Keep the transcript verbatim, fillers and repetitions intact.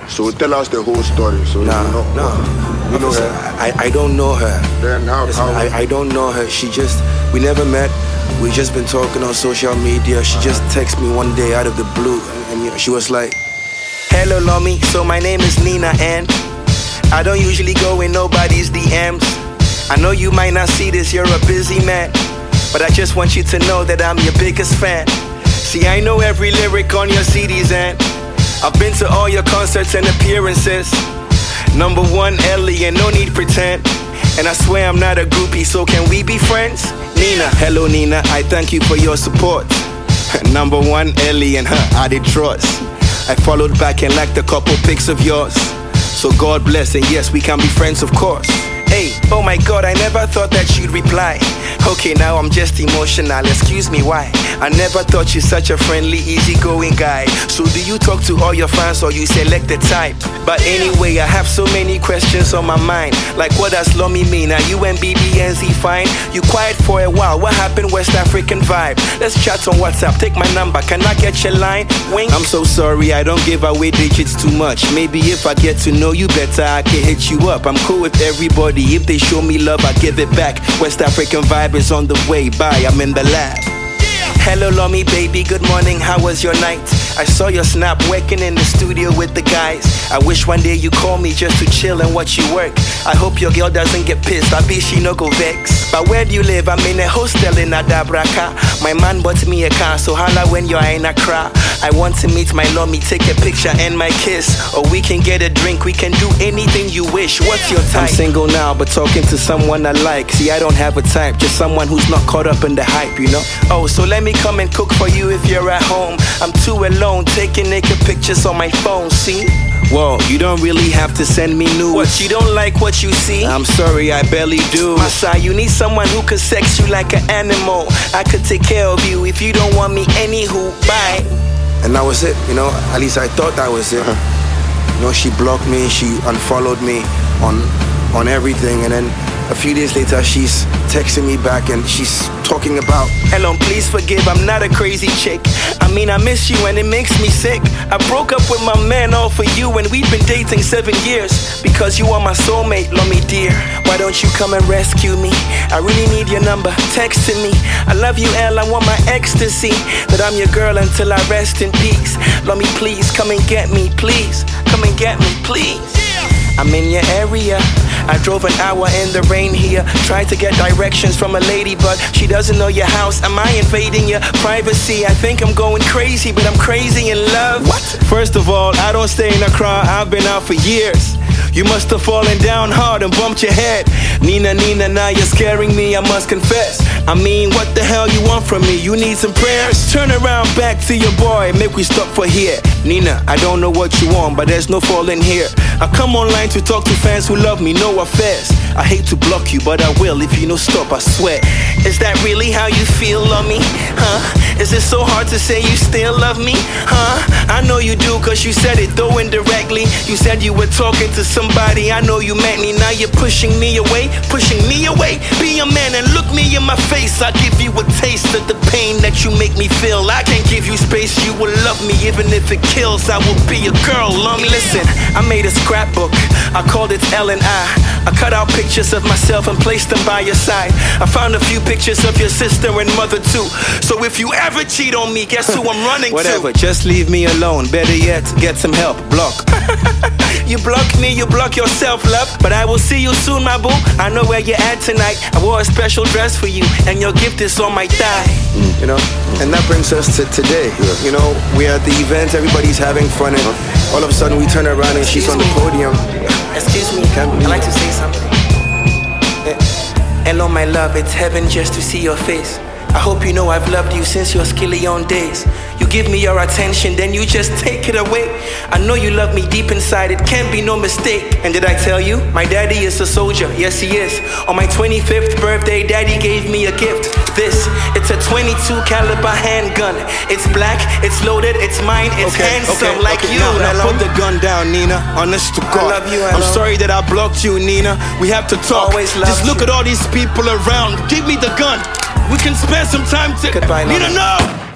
So tell us the whole story. So nah, you know, nah. You know her? I, I don't know her. Then how, Listen, how? I, I don't know her. She just, we never met. We just been talking on social media. She just texted me one day out of the blue, and, and you know, she was like, "Hello, Lomi. So my name is Nina, and I don't usually go in nobody's D Ms. I know you might not see this. You're a busy man, but I just want you to know that I'm your biggest fan. See, I know every lyric on your C Ds, and I've been to all your concerts and appearances. Number one, Ellie, and no need pretend. And I swear I'm not a groupie, so can we be friends? Nina, hello Nina, I thank you for your support. Number one, Ellie and her, I did trust. I followed back and liked a couple pics of yours. So God bless, and yes, we can be friends, of course. Hey, oh my God, I never thought that you'd reply. Okay, now I'm just emotional, excuse me, why? I never thought you're such a friendly, easygoing guy. So do you talk to all your fans or you select the type? But anyway, I have so many questions on my mind. Like, what does Lomi mean? Are you and B B N Z fine? You quiet for a while, what happened? West African vibe. Let's chat on WhatsApp, take my number, can I get your line? Wink. I'm so sorry, I don't give away digits too much. Maybe if I get to know you better, I can hit you up. I'm cool with everybody. If they show me love, I give it back. West African vibe is on the way. Bye, I'm in the lab. Hello, Lomi, baby, good morning, how was your night? I saw your snap working in the studio with the guys. I wish one day you call me just to chill and watch you work. I hope your girl doesn't get pissed, I bet she no go vex. But where do you live? I'm in a hostel in Adabraka. My man bought me a car, so holla when you're in Accra. I want to meet my Lomi, take a picture and my kiss. Or we can get a drink, we can do anything you wish. What's your type? I'm single now, but talking to someone I like. See, I don't have a type, just someone who's not caught up in the hype, you know? Oh, so let me come and cook for you if you're at home. I'm too alone, taking naked pictures on my phone, see? Whoa, you don't really have to send me nudes. What, you don't like what you see? I'm sorry, I barely do. Masa, you need someone who could sex you like an animal. I could take care of you if you don't want me, anywho, bye. And that was it, you know, at least I thought that was it. You know, she blocked me, she unfollowed me on on everything, and then a few days later she's texting me back and she's talking about, "Hello, please forgive, I'm not a crazy chick. I mean, I miss you and it makes me sick. I broke up with my man all for you and we've been dating seven years. Because you are my soulmate, Lomi dear. Why don't you come and rescue me? I really need your number, text to me. I love you, L, I want my ecstasy. That I'm your girl until I rest in peace. Lomi, please, come and get me, please. Come and get me, please. I'm in your area. I drove an hour in the rain here. Tried to get directions from a lady, but she doesn't know your house. Am I invading your privacy? I think I'm going crazy, but I'm crazy in love. What? First of all, I don't stay in Accra. I've been out for years. You must have fallen down hard and bumped your head. Nina, Nina, now you're scaring me, I must confess. I mean, what the hell you want from me? You need some prayers? Turn around back to your boy, make we stop for here. Nina, I don't know what you want, but there's no falling here. I come online to talk to fans who love me, no affairs. I hate to block you, but I will if you no stop, I swear. Is that really how you feel, Lomi? Huh? Is it so hard to say you still love me? Huh? I know you do, cause you said it though indirectly. You said you were talking to somebody, I know you meant me. Now you're pushing me away, pushing me away. Be a man and look me in my face. I'll give you a taste of the pain that you make me feel. I can't give you space, you will love me even if it kills. I will be a girl, Lomi. Listen, I made a scrapbook, I called it L and I. I cut out pictures of myself and placed them by your side. I found a few pictures of your sister and mother too. So if you ever cheat on me, guess who I'm running Whatever, to? Whatever, just leave me alone. Better yet, get some help, block. You block me, you block yourself, love. But I will see you soon, my boo. I know where you're at tonight. I wore a special dress for you, and your gift is on my thigh. Mm. You know, and that brings us to today. Yeah. You know, we're at the event, everybody's having fun, and all of a sudden we turn around and Excuse she's on me. the podium. Excuse me, I'd like to say something. Hello, my love, it's heaven just to see your face. I hope you know I've loved you since your skillion days. You give me your attention, then you just take it away. I know you love me deep inside, it can't be no mistake. And did I tell you? My daddy is a soldier, yes he is. On my twenty-fifth birthday, daddy gave me a gift. This, it's a twenty-two caliber handgun. It's black, it's loaded, it's mine, it's Okay, handsome okay, like okay. you. Now, now put the gun down, Nina. Honest to God. love you, I I'm love- sorry that I blocked you, Nina. We have to talk. Always loved Just look you. at all these people around. Give me the gun. We can spend some time together. Goodbye, love. Nina, no!